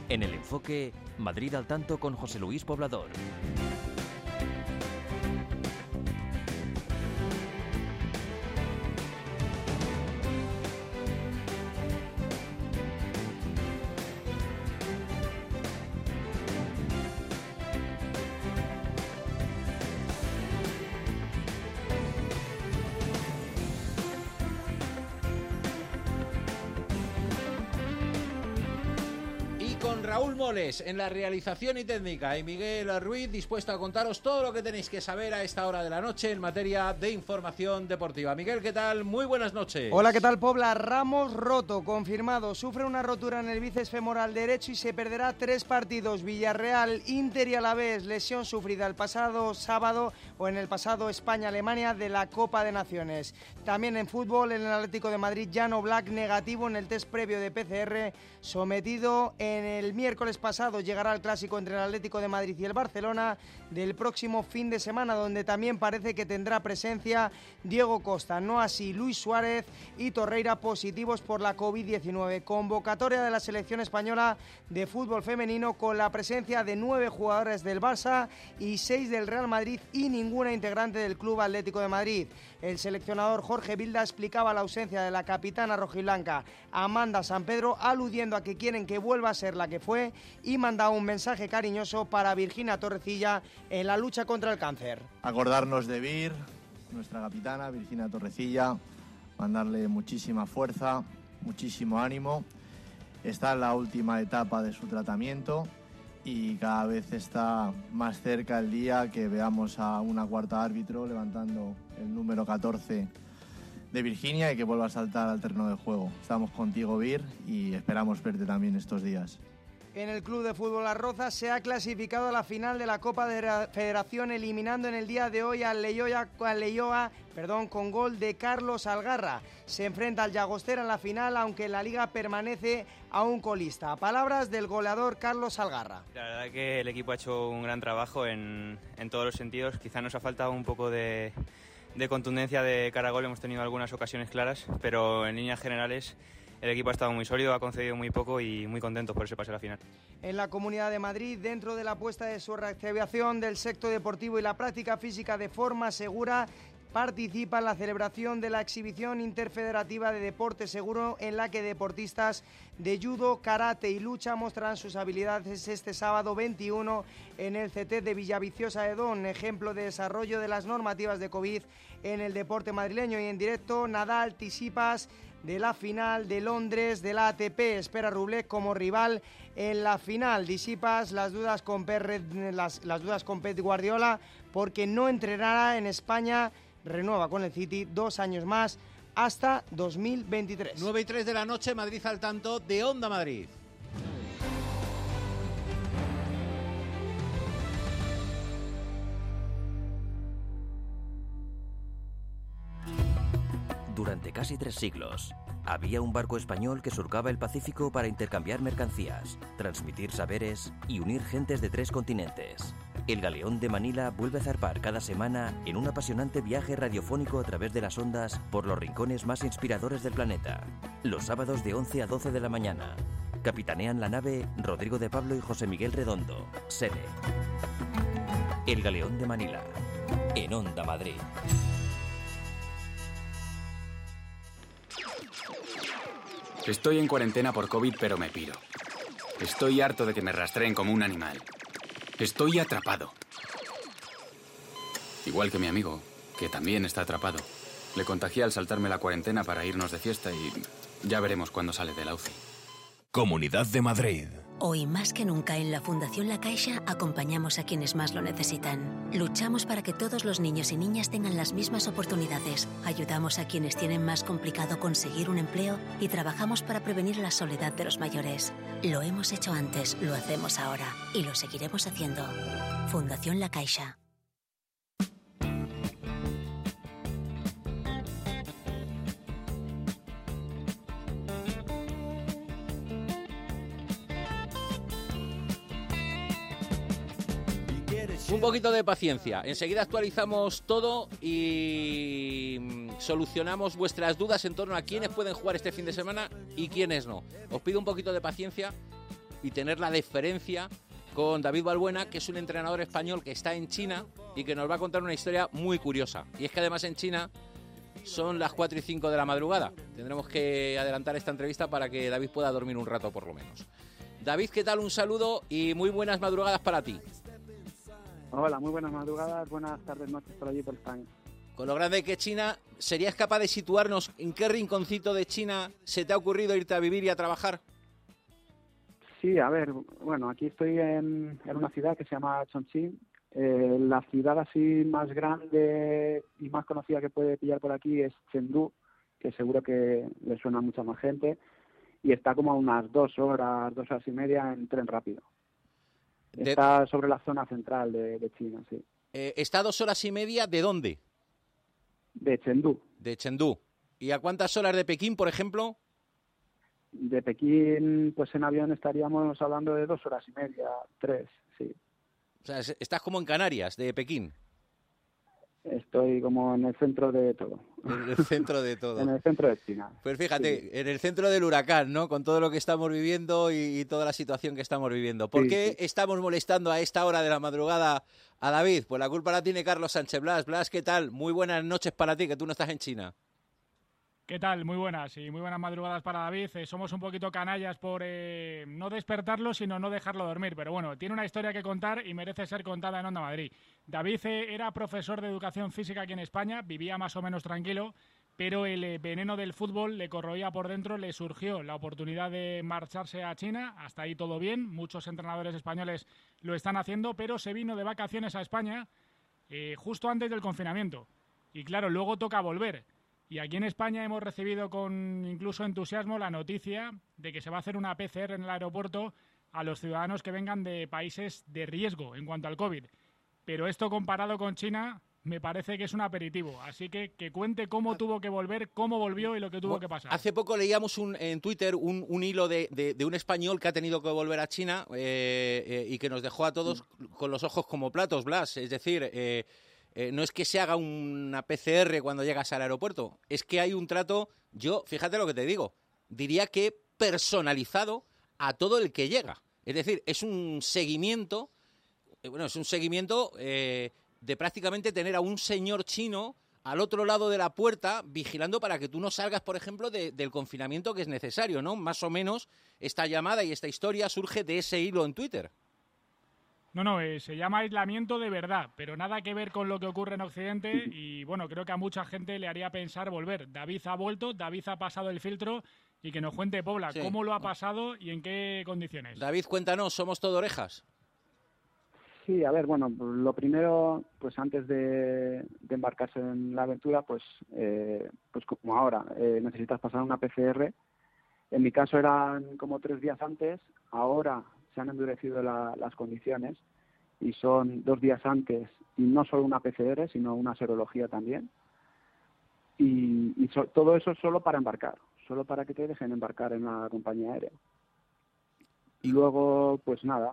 En el enfoque, Madrid al tanto con José Luis Poblador. Raúl Moles en la realización y técnica y Miguel Ruiz dispuesto a contaros todo lo que tenéis que saber a esta hora de la noche en materia de información deportiva. Miguel, ¿qué tal? Muy buenas noches. Hola, ¿qué tal, Pobla? Ramos roto, confirmado. Sufre una rotura en el bíceps femoral derecho y se perderá 3 partidos. Villarreal, Inter y Alavés. Lesión sufrida el pasado sábado o en el pasado España-Alemania de la Copa de Naciones. También en fútbol, el Atlético de Madrid, Jan Oblak negativo en el test previo de PCR, sometido en el miércoles pasado. Llegará el clásico entre el Atlético de Madrid y el Barcelona del próximo fin de semana, donde también parece que tendrá presencia Diego Costa, no así Luis Suárez y Torreira, positivos por la COVID-19. Convocatoria de la selección española de fútbol femenino con la presencia de 9 jugadores del Barça y 6 del Real Madrid y ninguna integrante del Club Atlético de Madrid. El seleccionador Jorge Vilda explicaba la ausencia de la capitana rojiblanca Amanda Sampedro, aludiendo a que quieren que vuelva a ser la que fue, y mandaba un mensaje cariñoso para Virginia Torrecilla en la lucha contra el cáncer. Acordarnos de Vir, nuestra capitana, Virginia Torrecilla, mandarle muchísima fuerza, muchísimo ánimo. Está en la última etapa de su tratamiento y cada vez está más cerca el día que veamos a una cuarta árbitro levantando el número 14 de Virginia y que vuelva a saltar al terreno de juego. Estamos contigo, Vir, y esperamos verte también estos días. En el Club de Fútbol Las Rozas se ha clasificado a la final de la Copa de la Federación, eliminando en el día de hoy al Leioa con gol de Carlos Algarra. Se enfrenta al Llagostera en la final, aunque en la Liga permanece aún colista. Palabras del goleador Carlos Algarra. La verdad que el equipo ha hecho un gran trabajo en todos los sentidos. Quizá nos ha faltado un poco de contundencia de cara a gol. Hemos tenido algunas ocasiones claras, pero en líneas generales el equipo ha estado muy sólido, ha concedido muy poco y muy contentos por ese pase a la final. En la Comunidad de Madrid, dentro de la apuesta de su reactivación del sector deportivo y la práctica física de forma segura, participa en la celebración de la exhibición interfederativa de deporte seguro, en la que deportistas de judo, karate y lucha mostrarán sus habilidades este sábado 21 en el CT de Villaviciosa de Don, ejemplo de desarrollo de las normativas de COVID en el deporte madrileño. Y en directo, Nadal, Tsitsipas, de la final de Londres de la ATP, espera Rublev como rival en la final. Disipas las dudas con Pep Guardiola, porque no entrenará en España. Renueva con el City 2 años más hasta 2023. 9:03 de la noche, Madrid al tanto de Onda Madrid. Durante casi 3 siglos, había un barco español que surcaba el Pacífico para intercambiar mercancías, transmitir saberes y unir gentes de 3 continentes. El Galeón de Manila vuelve a zarpar cada semana en un apasionante viaje radiofónico a través de las ondas por los rincones más inspiradores del planeta. Los sábados de 11 a 12 de la mañana. Capitanean la nave Rodrigo de Pablo y José Miguel Redondo. Sede: El Galeón de Manila, en Onda Madrid. Estoy en cuarentena por COVID, pero me piro. Estoy harto de que me rastreen como un animal. Estoy atrapado. Igual que mi amigo, que también está atrapado. Le contagié al saltarme la cuarentena para irnos de fiesta y ya veremos cuándo sale de la UCI. Comunidad de Madrid. Hoy más que nunca en la Fundación La Caixa acompañamos a quienes más lo necesitan. Luchamos para que todos los niños y niñas tengan las mismas oportunidades. Ayudamos a quienes tienen más complicado conseguir un empleo y trabajamos para prevenir la soledad de los mayores. Lo hemos hecho antes, lo hacemos ahora y lo seguiremos haciendo. Fundación La Caixa. Un poquito de paciencia. Enseguida actualizamos todo y solucionamos vuestras dudas en torno a quiénes pueden jugar este fin de semana y quiénes no. Os pido un poquito de paciencia y tener la deferencia con David Balbuena, que es un entrenador español que está en China y que nos va a contar una historia muy curiosa. Y es que además en China son las 4 y 5 de la madrugada. Tendremos que adelantar esta entrevista para que David pueda dormir un rato por lo menos. David, ¿qué tal? Un saludo y muy buenas madrugadas para ti. Hola, muy buenas madrugadas, buenas tardes, noches por allí por España. Con lo grande que es China, ¿serías capaz de situarnos en qué rinconcito de China se te ha ocurrido irte a vivir y a trabajar? Sí, a ver, bueno, aquí estoy en una ciudad que se llama Chongqing. La ciudad así más grande y más conocida que puede pillar por aquí es Chengdu, que seguro que le suena a mucha más gente, y está como a unas 2 horas y media en tren rápido. Está sobre la zona central de China, sí. ¿Está a 2 horas y media de dónde? De Chengdu. De Chengdu. ¿Y a cuántas horas de Pekín, por ejemplo? De Pekín, pues en avión estaríamos hablando de 2 horas y media, 3, sí. O sea, estás como en Canarias, de Pekín. Estoy como en el centro de todo. En el centro de todo. En el centro de China. Pues fíjate, sí. En el centro del huracán, ¿no? Con todo lo que estamos viviendo y toda la situación que estamos viviendo. ¿Por qué estamos molestando a esta hora de la madrugada a David? Pues la culpa la tiene Carlos Sánchez Blas. Blas, ¿qué tal? Muy buenas noches para ti, que tú no estás en China. ¿Qué tal? Muy buenas y muy buenas madrugadas para David. Somos un poquito canallas por no despertarlo, sino no dejarlo dormir. Pero bueno, tiene una historia que contar y merece ser contada en Onda Madrid. David era profesor de educación física aquí en España, vivía más o menos tranquilo, pero el veneno del fútbol le corroía por dentro, le surgió la oportunidad de marcharse a China. Hasta ahí todo bien, muchos entrenadores españoles lo están haciendo, pero se vino de vacaciones a España justo antes del confinamiento. Y claro, luego toca volver. Y aquí en España hemos recibido con incluso entusiasmo la noticia de que se va a hacer una PCR en el aeropuerto a los ciudadanos que vengan de países de riesgo en cuanto al COVID. Pero esto comparado con China me parece que es un aperitivo. Así que cuente cómo tuvo que volver, cómo volvió y lo que tuvo que pasar. Hace poco leíamos en Twitter un hilo de un español que ha tenido que volver a China y que nos dejó a todos con los ojos como platos, Blas. Es decir... no es que se haga una PCR cuando llegas al aeropuerto, es que hay un trato, yo, fíjate lo que te digo, diría que personalizado a todo el que llega. Es decir, es un seguimiento, de prácticamente tener a un señor chino al otro lado de la puerta vigilando para que tú no salgas, por ejemplo, del confinamiento que es necesario, ¿no? Más o menos esta llamada y esta historia surge de ese hilo en Twitter. No, se llama aislamiento de verdad, pero nada que ver con lo que ocurre en Occidente y bueno, creo que a mucha gente le haría pensar volver. David ha vuelto, David ha pasado el filtro y que nos cuente Pobla cómo lo ha pasado y en qué condiciones. David, cuéntanos, ¿somos todo orejas? Sí, a ver, bueno, lo primero, pues antes de embarcarse en la aventura, pues como ahora, necesitas pasar una PCR. En mi caso eran como 3 días antes, ahora se han endurecido las condiciones y son 2 días antes y no solo una PCR sino una serología también y todo eso solo para embarcar, solo para que te dejen embarcar en la compañía aérea. Y luego pues nada,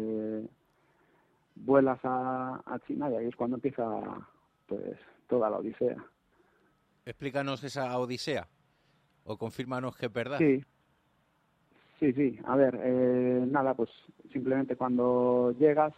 vuelas a China y ahí es cuando empieza pues toda la odisea. Explícanos esa odisea o confírmanos que es verdad. Sí, a ver, nada, pues simplemente cuando llegas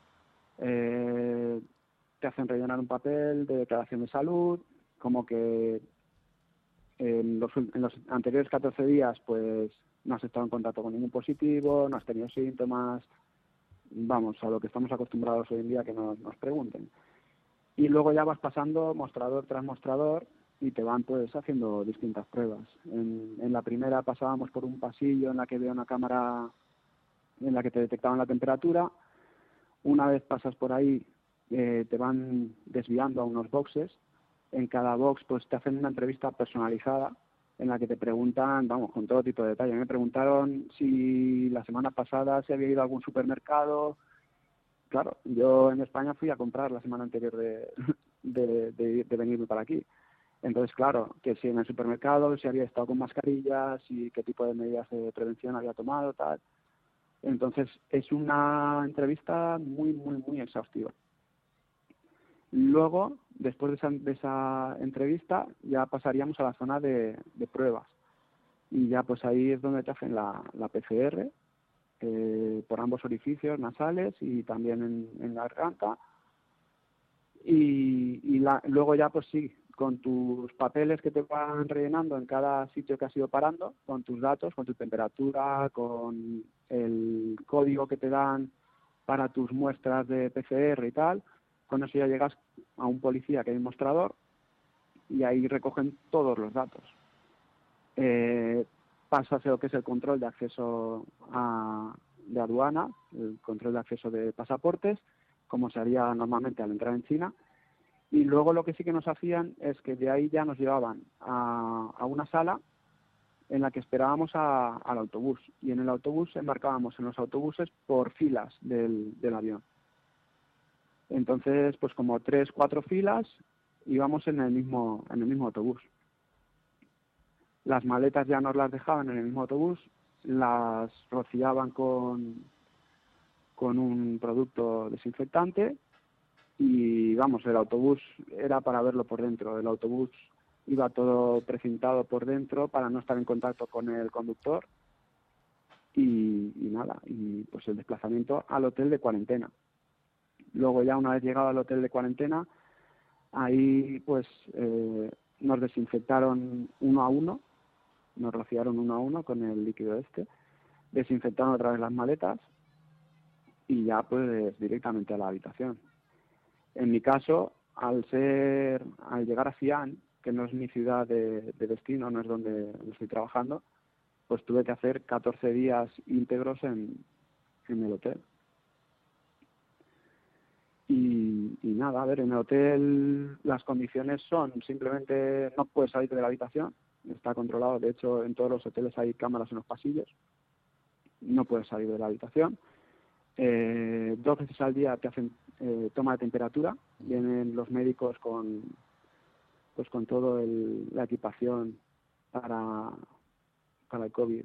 te hacen rellenar un papel de declaración de salud, como que en los anteriores 14 días pues no has estado en contacto con ningún positivo, no has tenido síntomas, vamos, a lo que estamos acostumbrados hoy en día que nos pregunten. Y luego ya vas pasando mostrador tras mostrador y te van pues haciendo distintas pruebas. En la primera pasábamos por un pasillo en la que había una cámara en la que te detectaban la temperatura. Una vez pasas por ahí te van desviando a unos boxes. En cada box pues te hacen una entrevista personalizada en la que te preguntan, vamos, con todo tipo de detalles. Me preguntaron si la semana pasada se había ido a algún supermercado. Claro, yo en España fui a comprar la semana anterior de venirme para aquí. Entonces, claro, que si en el supermercado, si había estado con mascarillas y qué tipo de medidas de prevención había tomado, tal. Entonces, es una entrevista muy, muy, muy exhaustiva. Luego, después de esa entrevista, ya pasaríamos a la zona de pruebas. Y ya pues ahí es donde te hacen la PCR, por ambos orificios nasales y también en la garganta. Luego ya, pues sí, con tus papeles que te van rellenando en cada sitio que has ido parando, con tus datos, con tu temperatura, con el código que te dan para tus muestras de PCR y tal, con eso ya llegas a un policía que hay un mostrador y ahí recogen todos los datos. Pasas lo que es el control de acceso de aduana, el control de acceso de pasaportes, como se haría normalmente al entrar en China. Y luego lo que sí que nos hacían es que de ahí ya nos llevaban a una sala en la que esperábamos al autobús. Y en el autobús embarcábamos en los autobuses por filas del avión. Entonces, pues como 3, 4 filas íbamos en el mismo autobús. Las maletas ya nos las dejaban en el mismo autobús, las rociaban con un producto desinfectante y vamos, el autobús era para verlo por dentro. El autobús iba todo precintado por dentro para no estar en contacto con el conductor y nada, y pues el desplazamiento al hotel de cuarentena. Luego ya una vez llegado al hotel de cuarentena, ahí pues nos desinfectaron uno a uno, nos rociaron uno a uno con el líquido desinfectaron otra vez las maletas y ya pues directamente a la habitación. En mi caso, al llegar a Xi'an, que no es mi ciudad de destino, no es donde estoy trabajando, pues tuve que hacer 14 días íntegros en el hotel. Y nada, a ver, en el hotel las condiciones son simplemente no puedes salir de la habitación, está controlado, de hecho en todos los hoteles hay cámaras en los pasillos, no puedes salir de la habitación. 2 veces al día te hacen toma de temperatura, vienen los médicos con toda la equipación para el COVID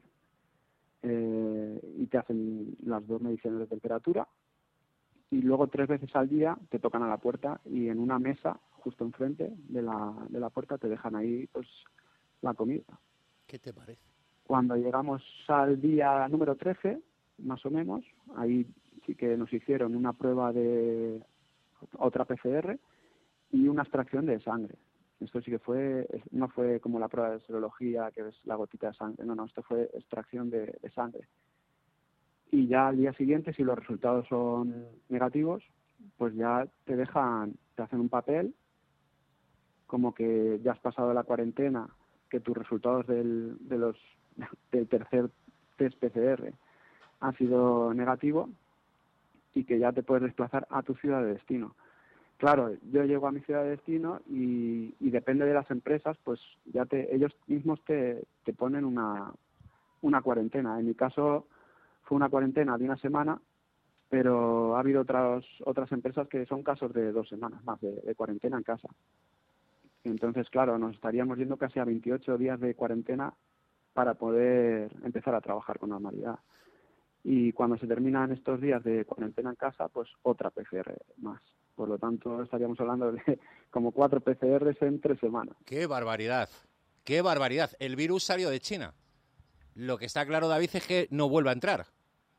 y te hacen las 2 mediciones de temperatura. Y luego 3 veces al día te tocan a la puerta y en una mesa justo enfrente de la puerta te dejan ahí pues la comida. ¿Qué te parece? Cuando llegamos al día número 13, más o menos, ahí sí que nos hicieron una prueba de otra PCR y una extracción de sangre. Esto sí que no fue como la prueba de serología, que es la gotita de sangre, no, esto fue extracción de sangre. Y ya al día siguiente, si los resultados son negativos, pues ya te hacen un papel como que ya has pasado la cuarentena, que tus resultados del tercer test PCR han sido negativo y que ya te puedes desplazar a tu ciudad de destino. Claro, yo llego a mi ciudad de destino y depende de las empresas, pues ya ellos mismos te ponen una cuarentena. En mi caso fue una cuarentena de 1 semana, pero ha habido otras empresas que son casos de 2 semanas más de cuarentena en casa. Entonces, claro, nos estaríamos yendo casi a 28 días de cuarentena para poder empezar a trabajar con normalidad. Y cuando se terminan estos días de cuarentena en casa, pues otra PCR más. Por lo tanto, estaríamos hablando de como 4 PCRs en 3 semanas. ¡Qué barbaridad! ¡Qué barbaridad! El virus salió de China. Lo que está claro, David, es que no vuelve a entrar.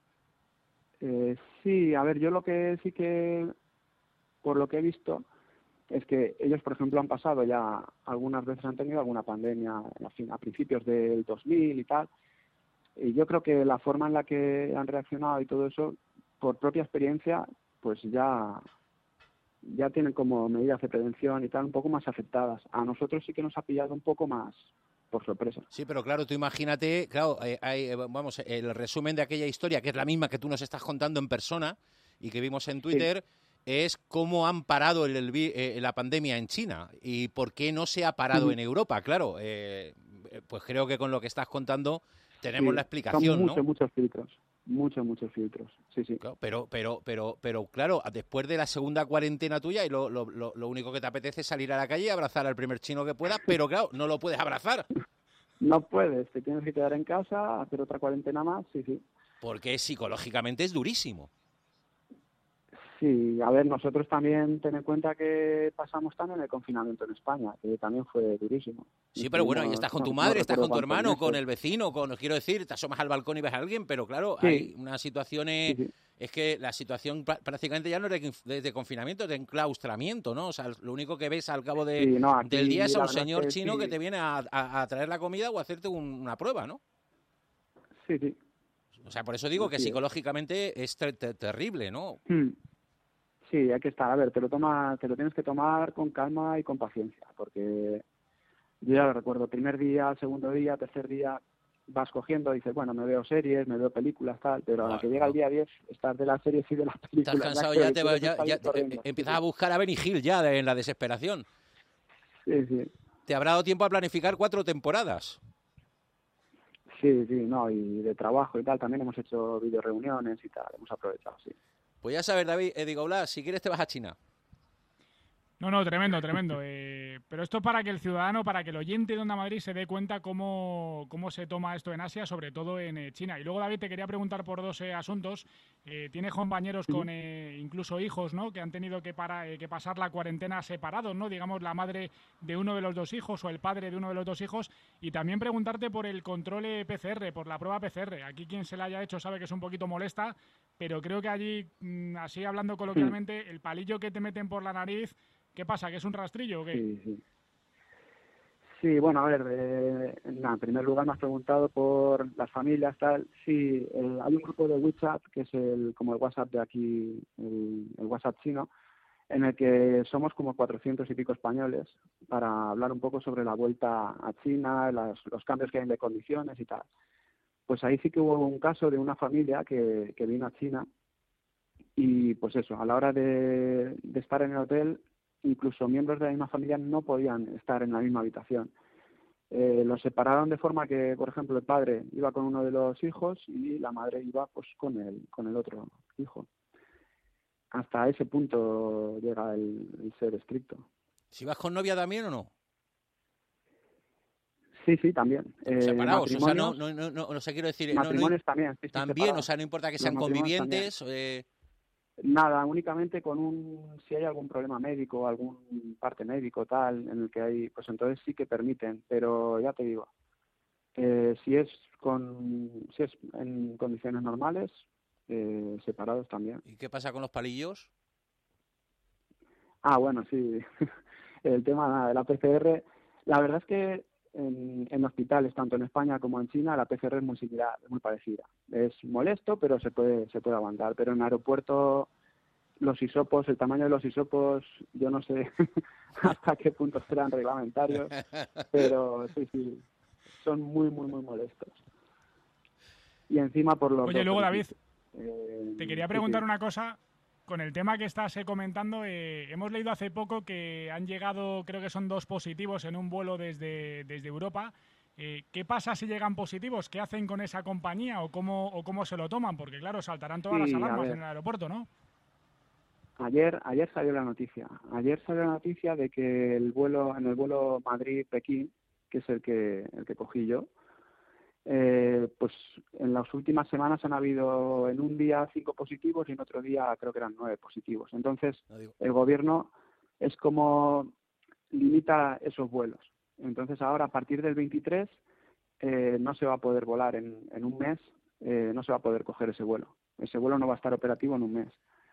Sí, a ver, yo lo que sí que, por lo que he visto, es que ellos, por ejemplo, han pasado ya, algunas veces han tenido alguna pandemia a principios del 2000 y tal, y yo creo que la forma en la que han reaccionado y todo eso, por propia experiencia, pues ya tienen como medidas de prevención y tal un poco más afectadas. A nosotros sí que nos ha pillado un poco más por sorpresa. Sí, pero claro, tú imagínate, claro, vamos, el resumen de aquella historia, que es la misma que tú nos estás contando en persona y que vimos en Twitter, sí, es cómo han parado la pandemia en China y por qué no se ha parado en Europa. Claro, pues creo que con lo que estás contando tenemos la explicación, ¿no? Muchos filtros. Muchos filtros, sí. Claro, pero claro, después de la segunda cuarentena tuya y lo único que te apetece es salir a la calle y abrazar al primer chino que puedas, pero claro, no lo puedes abrazar. No puedes, te tienes que quedar en casa, hacer otra cuarentena más, sí. Porque psicológicamente es durísimo. Sí, a ver, nosotros también ten en cuenta que pasamos también el confinamiento en España, que también fue durísimo. Sí, pero bueno, y estás con tu madre, estás con tu hermano, con el vecino, quiero decir, te asomas al balcón y ves a alguien, pero claro, sí, hay unas situaciones, sí. Es que la situación prácticamente ya no es de confinamiento, es de enclaustramiento, ¿no? O sea, lo único que ves al cabo del día es a un señor chino que te viene a traer la comida o a hacerte una prueba, ¿no? Sí, sí. O sea, por eso digo que psicológicamente es terrible, ¿no? Sí, hay que estar, a ver, te lo tienes que tomar con calma y con paciencia, porque yo ya lo recuerdo, primer día, segundo día, tercer día, vas cogiendo, dices, bueno, me veo series, me veo películas, tal, pero a la que llega el día 10, estás de las series y de las películas. Estás cansado, ya empiezas a buscar a Benny Hill ya en la desesperación. Sí, sí. ¿Te habrá dado tiempo a planificar 4 temporadas? Sí, no, y de trabajo y tal, también hemos hecho videoreuniones y tal, hemos aprovechado, sí. Pues ya sabes, David, Blas, si quieres te vas a China. No, tremendo. Pero esto para que el ciudadano, para que el oyente de Onda Madrid se dé cuenta cómo se toma esto en Asia, sobre todo en China. Y luego, David, te quería preguntar por 2 asuntos. Tienes compañeros con incluso hijos, ¿no?, que han tenido que pasar la cuarentena separados, ¿no? Digamos, la madre de uno de los 2 hijos o el padre de uno de los 2 hijos. Y también preguntarte por el control PCR, por la prueba PCR. Aquí quien se la haya hecho sabe que es un poquito molesta, pero creo que allí, así hablando coloquialmente, el palillo que te meten por la nariz, ¿qué pasa? ¿Que es un rastrillo o qué? Sí, bueno, a ver, en primer lugar me has preguntado por las familias, tal. Sí, hay un grupo de WeChat, que es como el WhatsApp de aquí, el WhatsApp chino, en el que somos como 400 y pico españoles para hablar un poco sobre la vuelta a China, los cambios que hay de condiciones y tal. Pues ahí sí que hubo un caso de una familia que vino a China y pues eso, a la hora de estar en el hotel, incluso miembros de la misma familia no podían estar en la misma habitación. Los separaron de forma que, por ejemplo, el padre iba con uno de los hijos y la madre iba pues con el otro hijo. Hasta ese punto llega el ser estricto. ¿Si vas con novia también o no? Sí, también. Separados, o sea, no sé, quiero decir... Matrimonios también. Sí, también, separados. O sea, no importa que sean convivientes... Nada, únicamente si hay algún problema médico, algún parte médico, tal, en el que hay, pues entonces sí que permiten, pero ya te digo, si es en condiciones normales, separados también. ¿Y qué pasa con los palillos? Bueno, sí, el tema de la PCR, la verdad es que en hospitales, tanto en España como en China, la PCR es muy similar, es muy parecida. Es molesto, pero se puede aguantar. Pero en aeropuerto, los hisopos, el tamaño de los hisopos, yo no sé hasta qué punto serán reglamentarios, pero sí, son muy, muy, muy molestos. Y encima por los... Oye, luego, David, te quería preguntar una cosa. Con el tema que estás comentando, hemos leído hace poco que han llegado, creo que son 2 positivos en un vuelo desde Europa. ¿Qué pasa si llegan positivos? ¿Qué hacen con esa compañía o cómo se lo toman? Porque, claro, saltarán todas las alarmas en el aeropuerto, ¿no? Ayer salió la noticia. Ayer salió la noticia de que en el vuelo Madrid-Pekín, que es el que cogí yo, pues en las últimas semanas han habido en un día 5 positivos y en otro día creo que eran 9 positivos. Entonces, el gobierno es como limita esos vuelos. Entonces, ahora a partir del 23 no se va a poder volar en un mes, no se va a poder coger ese vuelo. Ese vuelo no va a estar operativo en un mes.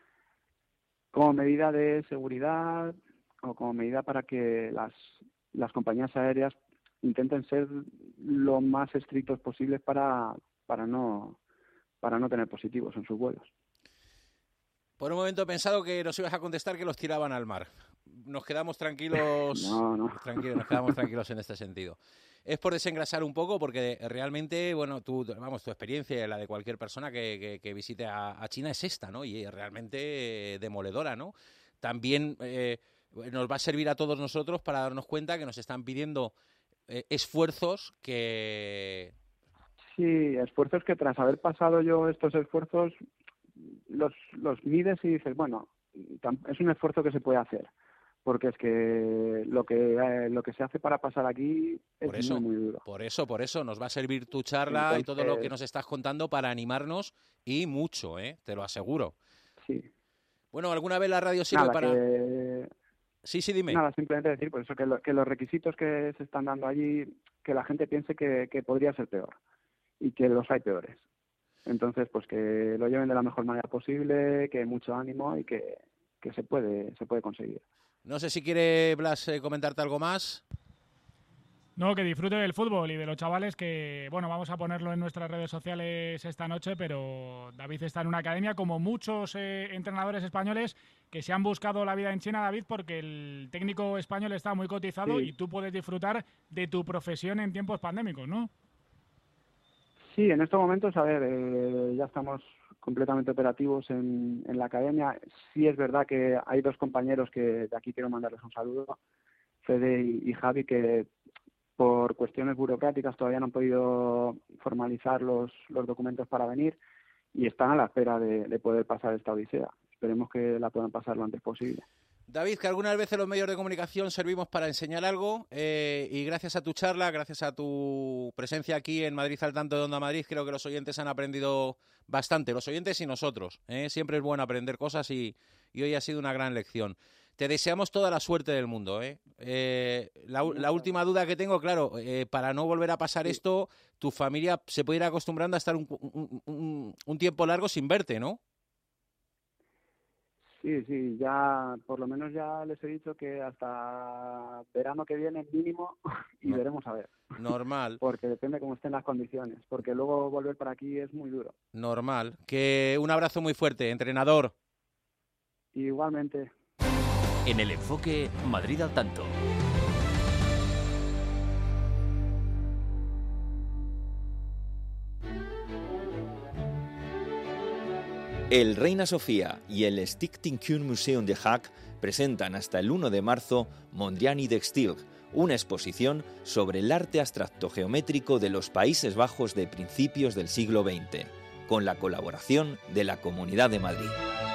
Como medida de seguridad o como medida para que las compañías aéreas intenten ser lo más estrictos posibles para no tener positivos en sus vuelos. Por un momento he pensado que nos ibas a contestar que los tiraban al mar. Nos quedamos tranquilos. No. Nos quedamos tranquilos en este sentido. Es por desengrasar un poco, porque realmente, bueno, tu experiencia, la de cualquier persona que visite a China es esta, ¿no? Y es realmente demoledora, ¿no? También nos va a servir a todos nosotros para darnos cuenta que nos están pidiendo esfuerzos que... Sí, esfuerzos que tras haber pasado yo estos esfuerzos los mides y dices, bueno, es un esfuerzo que se puede hacer, porque es que lo que se hace para pasar aquí es muy, muy duro. Por eso nos va a servir tu charla. Entonces, y todo lo que nos estás contando para animarnos, y mucho, te lo aseguro. Sí. Bueno, ¿alguna vez la radio sirve para...? Sí, dime. Nada, simplemente decir por eso que los requisitos que se están dando allí, que la gente piense que podría ser peor y que los hay peores. Entonces, pues que lo lleven de la mejor manera posible, que mucho ánimo y que se puede conseguir. No sé si quiere, Blas, comentarte algo más. No, que disfrute del fútbol y de los chavales que, bueno, vamos a ponerlo en nuestras redes sociales esta noche, pero David está en una academia como muchos entrenadores españoles que se han buscado la vida en China, David, porque el técnico español está muy cotizado y tú puedes disfrutar de tu profesión en tiempos pandémicos, ¿no? Sí, en estos momentos, a ver, ya estamos completamente operativos en la academia. Sí es verdad que hay 2 compañeros que de aquí quiero mandarles un saludo, Fede y Javi, que por cuestiones burocráticas todavía no han podido formalizar los documentos para venir y están a la espera de poder pasar esta odisea. Esperemos que la puedan pasar lo antes posible. David, que algunas veces los medios de comunicación servimos para enseñar algo y gracias a tu charla, gracias a tu presencia aquí en Madrid al tanto de Onda Madrid, creo que los oyentes han aprendido bastante, los oyentes y nosotros. Siempre es bueno aprender cosas y hoy ha sido una gran lección. Te deseamos toda la suerte del mundo. La última duda que tengo, claro, para no volver a pasar esto, tu familia se puede ir acostumbrando a estar un tiempo largo sin verte, ¿no? Sí, ya por lo menos ya les he dicho que hasta verano que viene mínimo y veremos a ver. Normal. Porque depende cómo estén las condiciones, porque luego volver para aquí es muy duro. Normal. Que un abrazo muy fuerte, entrenador. Igualmente. En el enfoque, Madrid al tanto. El Reina Sofía y el Stichting Museum de Haag presentan hasta el 1 de marzo Mondrian de Stilg, una exposición sobre el arte abstracto geométrico de los Países Bajos de principios del siglo XX, con la colaboración de la Comunidad de Madrid.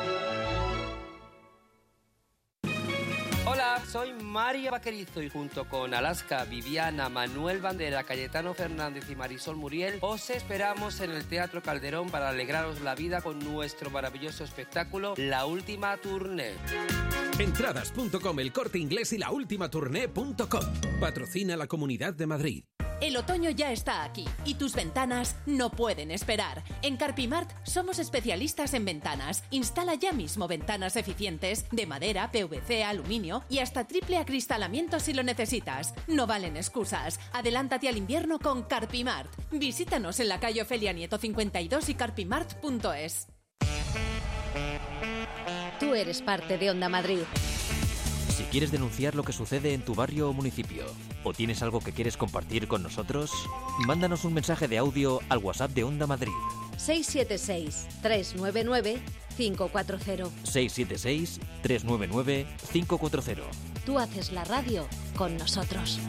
Hola, soy María Vaquerizo y junto con Alaska, Viviana, Manuel Bandera, Cayetano Fernández y Marisol Muriel os esperamos en el Teatro Calderón para alegraros la vida con nuestro maravilloso espectáculo La Última Tournée. Entradas.com, El Corte Inglés y laultimatournée.com. Patrocina la Comunidad de Madrid. El otoño ya está aquí y tus ventanas no pueden esperar. En Carpimart somos especialistas en ventanas. Instala ya mismo ventanas eficientes de madera, PVC, aluminio y hasta triple acristalamiento si lo necesitas. No valen excusas. Adelántate al invierno con Carpimart. Visítanos en la calle Ofelia Nieto 52 y carpimart.es. Tú eres parte de Onda Madrid. Si quieres denunciar lo que sucede en tu barrio o municipio, o tienes algo que quieres compartir con nosotros, mándanos un mensaje de audio al WhatsApp de Onda Madrid. 676-399-540. 676-399-540. Tú haces la radio con nosotros.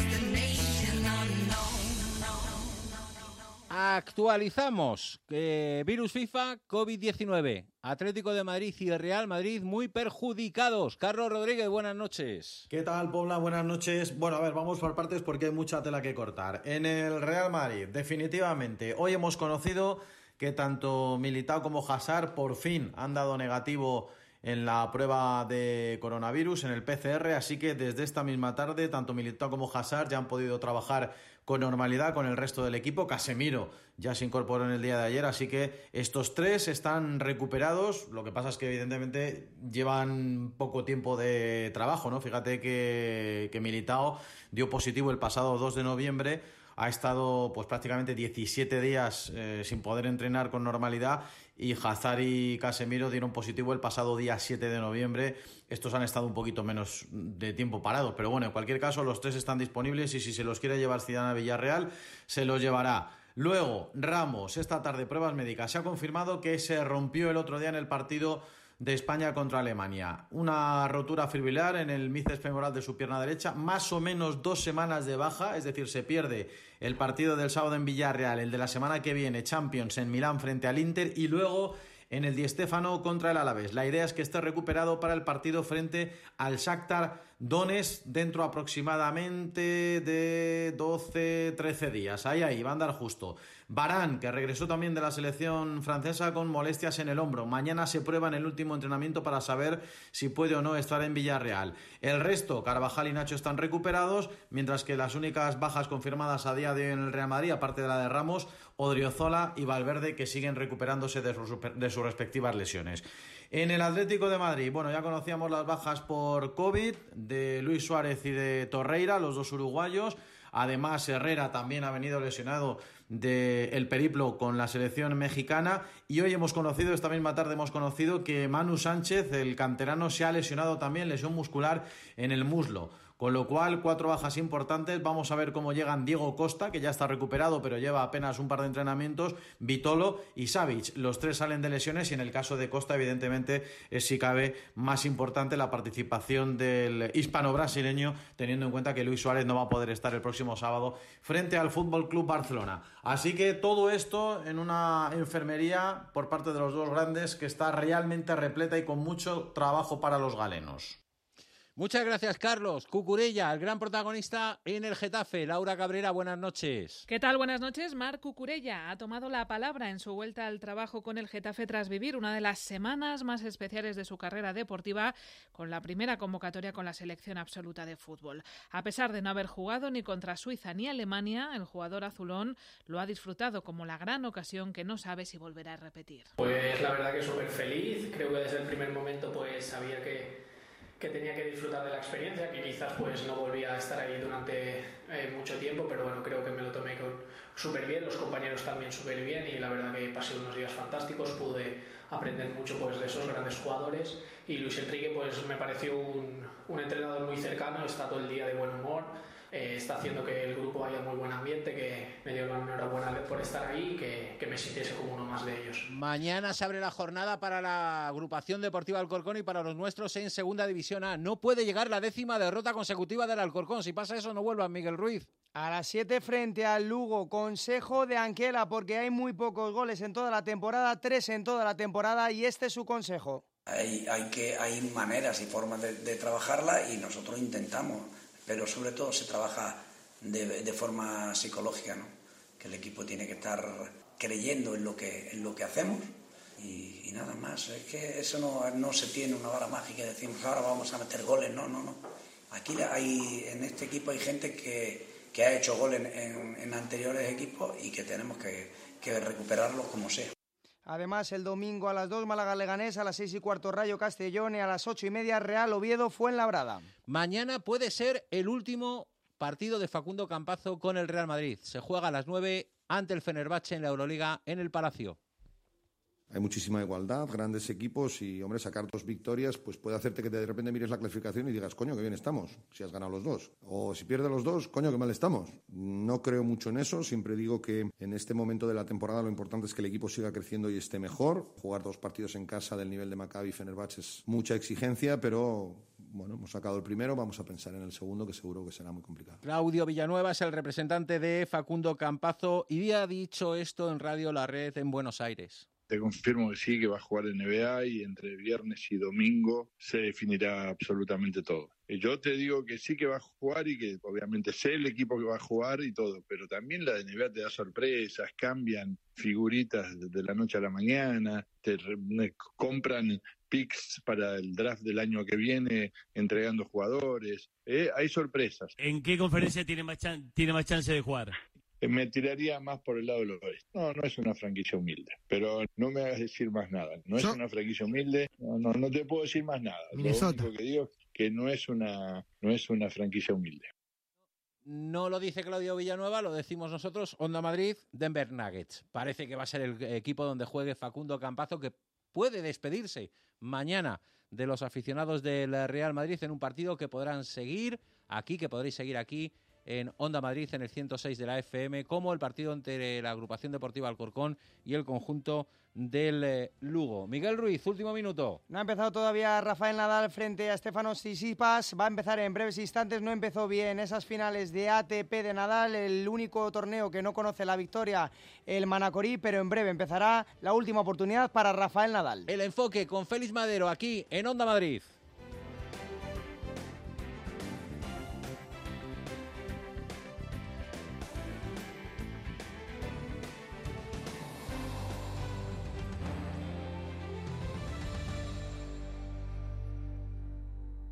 Actualizamos. Virus FIFA, COVID-19. Atlético de Madrid y el Real Madrid muy perjudicados. Carlos Rodríguez, buenas noches. ¿Qué tal, Pobla? Buenas noches. Bueno, a ver, vamos por partes porque hay mucha tela que cortar. En el Real Madrid, definitivamente, hoy hemos conocido que tanto Militao como Hazard por fin han dado negativo en la prueba de coronavirus, en el PCR, así que desde esta misma tarde, tanto Militao como Hazard ya han podido trabajar con normalidad con el resto del equipo. Casemiro ya se incorporó en el día de ayer, así que estos 3 están recuperados. Lo que pasa es que evidentemente llevan poco tiempo de trabajo, ¿no? Fíjate que Militao dio positivo el pasado 2 de noviembre, ha estado pues prácticamente 17 días sin poder entrenar con normalidad, y Hazard y Casemiro dieron positivo el pasado día 7 de noviembre. Estos han estado un poquito menos de tiempo parados, pero bueno, en cualquier caso los 3 están disponibles y si se los quiere llevar Zidane a Villarreal, se los llevará. Luego, Ramos, esta tarde pruebas médicas. Se ha confirmado que se rompió el otro día en el partido de España contra Alemania. Una rotura fibrilar en el bíceps femoral de su pierna derecha, más o menos 2 semanas de baja, es decir, se pierde el partido del sábado en Villarreal, el de la semana que viene, Champions en Milán frente al Inter, y luego en el Di Stéfano contra el Alavés. La idea es que esté recuperado para el partido frente al Shakhtar Donetsk dentro aproximadamente de 12-13 días. Ahí va a andar justo. Varane, que regresó también de la selección francesa con molestias en el hombro. Mañana se prueba en el último entrenamiento para saber si puede o no estar en Villarreal. El resto, Carvajal y Nacho, están recuperados, mientras que las únicas bajas confirmadas a día de hoy en el Real Madrid, aparte de la de Ramos, Odriozola y Valverde, que siguen recuperándose de sus respectivas lesiones. En el Atlético de Madrid, bueno, ya conocíamos las bajas por COVID de Luis Suárez y de Torreira, los dos uruguayos. Además, Herrera también ha venido lesionado del periplo con la selección mexicana. Y hoy esta misma tarde hemos conocido que Manu Sánchez, el canterano, se ha lesionado también, lesión muscular en el muslo. Con lo cual, 4 bajas importantes. Vamos a ver cómo llegan Diego Costa, que ya está recuperado, pero lleva apenas un par de entrenamientos, Vitolo y Savic. Los 3 salen de lesiones y en el caso de Costa, evidentemente, es si cabe más importante la participación del hispano-brasileño, teniendo en cuenta que Luis Suárez no va a poder estar el próximo sábado frente al Fútbol Club Barcelona. Así que todo esto en una enfermería por parte de los dos grandes que está realmente repleta y con mucho trabajo para los galenos. Muchas gracias, Carlos. Cucurella, el gran protagonista en el Getafe. Laura Cabrera, buenas noches. ¿Qué tal? Buenas noches. Marc Cucurella ha tomado la palabra en su vuelta al trabajo con el Getafe tras vivir una de las semanas más especiales de su carrera deportiva, con la primera convocatoria con la selección absoluta de fútbol. A pesar de no haber jugado ni contra Suiza ni Alemania, el jugador azulón lo ha disfrutado como la gran ocasión que no sabe si volverá a repetir. Pues la verdad que súper feliz. Creo que desde el primer momento pues sabía que tenía que disfrutar de la experiencia, que quizás pues no volvía a estar ahí durante mucho tiempo, pero bueno, creo que me lo tomé súper bien, los compañeros también súper bien y la verdad que pasé unos días fantásticos, pude aprender mucho pues de esos grandes jugadores y Luis Enrique pues me pareció un entrenador muy cercano, está todo el día de buen humor, está haciendo que el grupo haya muy buen ambiente, que me dio la enhorabuena por estar ahí y que me sintiese como uno más de ellos. Mañana se abre la jornada para la agrupación deportiva Alcorcón y para los nuestros en Segunda División A. No puede llegar la 10ª derrota consecutiva del Alcorcón. Si pasa eso, no vuelvan, Miguel Ruiz. A las 7 frente al Lugo, consejo de Anquela, porque hay muy pocos goles en toda la temporada, 3 en toda la temporada, y este es su consejo. Hay maneras y formas de trabajarla y nosotros intentamos, pero sobre todo se trabaja de forma psicológica, ¿no? Que el equipo tiene que estar creyendo en lo que hacemos y nada más. Es que eso no se tiene una vara mágica de decir ahora vamos a meter goles, no. Aquí en este equipo hay gente que ha hecho goles en anteriores equipos y que tenemos que recuperarlos como sea. Además, el domingo a las 2 Málaga-Leganés, a las 6:15 Rayo Castellón y a las 8:30 Real Oviedo Fuenlabrada. Mañana puede ser el último partido de Facundo Campazo con el Real Madrid. Se juega a las 9 ante el Fenerbahce en la Euroliga en el Palacio. Hay muchísima igualdad, grandes equipos y, hombre, sacar 2 victorias pues puede hacerte que de repente mires la clasificación y digas, coño, qué bien estamos, si has ganado los 2. O si pierdes los 2, coño, qué mal estamos. No creo mucho en eso. Siempre digo que en este momento de la temporada lo importante es que el equipo siga creciendo y esté mejor. Jugar 2 partidos en casa del nivel de Maccabi y Fenerbahce es mucha exigencia, pero bueno, hemos sacado el primero, vamos a pensar en el segundo, que seguro que será muy complicado. Claudio Villanueva es el representante de Facundo Campazo y ha dicho esto en Radio La Red en Buenos Aires. Te confirmo que sí, que va a jugar en NBA y entre viernes y domingo se definirá absolutamente todo. Yo te digo que sí que va a jugar y que obviamente sé el equipo que va a jugar y todo, pero también la de NBA te da sorpresas, cambian figuritas de la noche a la mañana, te compran picks para el draft del año que viene entregando jugadores, hay sorpresas. ¿En qué conferencia tiene más chance de jugar? Me tiraría más por el lado del oeste. No es una franquicia humilde, pero no me hagas decir más nada. No es una franquicia humilde, no te puedo decir más nada. Minnesota. Lo único que digo es que no es una franquicia humilde. No lo dice Claudio Villanueva, lo decimos nosotros. Onda Madrid, Denver Nuggets. Parece que va a ser el equipo donde juegue Facundo Campazo, que puede despedirse mañana de los aficionados del Real Madrid en un partido que podrán seguir aquí, que podréis seguir aquí en Onda Madrid, en el 106 de la FM, como el partido entre la agrupación deportiva Alcorcón y el conjunto del Lugo. Miguel Ruiz, último minuto. No ha empezado todavía Rafael Nadal frente a Stefanos Tsitsipas, va a empezar en breves instantes. No empezó bien esas finales de ATP de Nadal, el único torneo que no conoce la victoria, el Manacorí, pero en breve empezará la última oportunidad para Rafael Nadal. El enfoque con Félix Madero aquí en Onda Madrid.